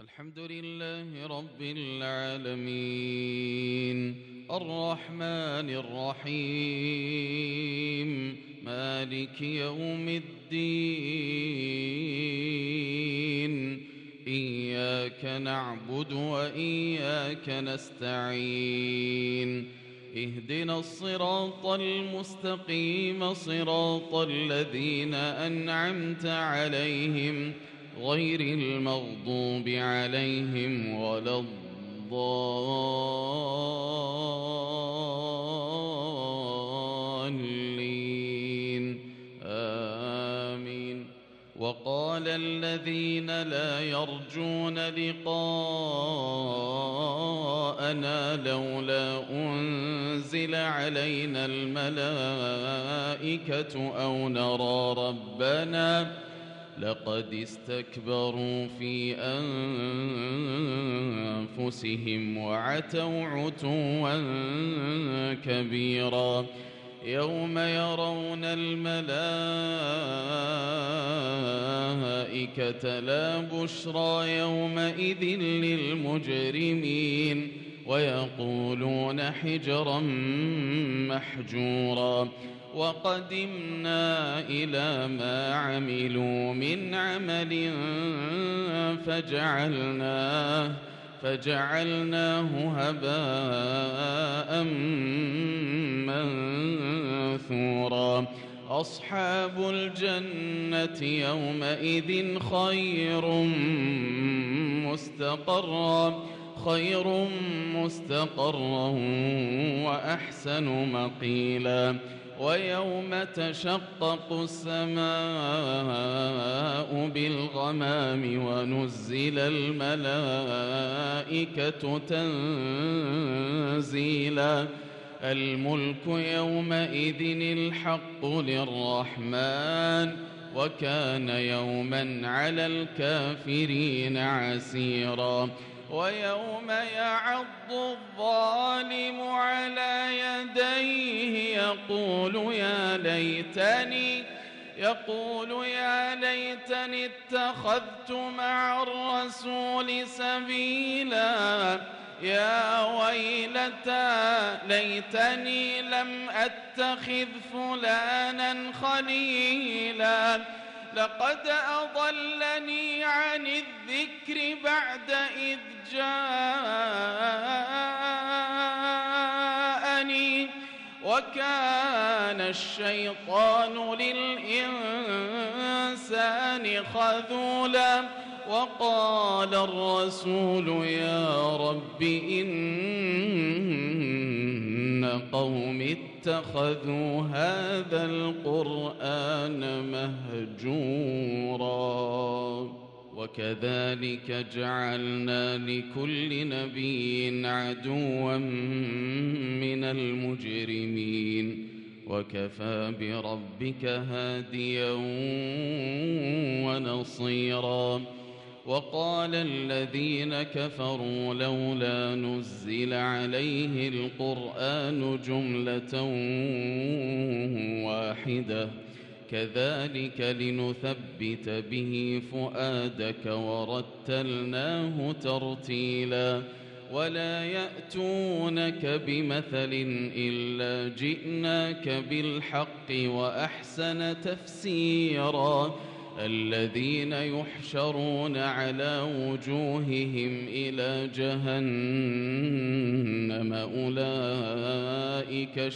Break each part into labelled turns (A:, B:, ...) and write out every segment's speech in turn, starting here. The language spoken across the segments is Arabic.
A: الحمد لله رب العالمين الرحمن الرحيم مالك يوم الدين إياك نعبد وإياك نستعين اهدنا الصراط المستقيم صراط الذين أنعمت عليهم غير المغضوب عليهم ولا الضالين آمين. وقال الذين لا يرجون لقاءنا لولا أنزل علينا الملائكة أو نرى ربنا لقد استكبروا في أنفسهم وعتوا عتوا كبيرا يوم يرون الملائكة لا بشرى يومئذ للمجرمين ويقولون حجرا محجورا وقدمنا إلى ما عملوا من عمل فجعلناه هباء منثورا أصحاب الجنة يومئذ خير مستقرا وأحسن مقيلا ويوم تشقق السماء بالغمام ونزل الملائكة تنزيلا الملك يومئذ الحق للرحمن وكان يوما على الكافرين عسيرا ويوم يعض الظالم على يديه يقول يا ليتني اتخذت مع الرسول سبيلا يا ويلتى ليتني لم أتخذ فلانا خليلا لقد أضلني عن الذكر بعد إذ جاءني وكان الشيطان للإنسان خذولا وقال الرسول يا رب إن قوم اتخذوا هذا القرآن مهجورا وكذلك جعلنا لكل نبي عدوا من المجرمين وكفى بربك هاديا ونصيرا وقال الذين كفروا لولا نزل عليه القرآن جملة واحدة كذلك لنثبت به فؤادك ورتلناه ترتيلا ولا يأتونك بمثل إلا جئناك بالحق وأحسن تفسيرا الذين يحشرون على وجوههم إلى جهنم أولئك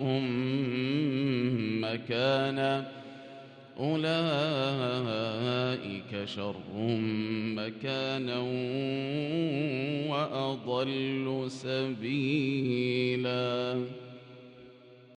A: شر مكانا وأضل سبيلا.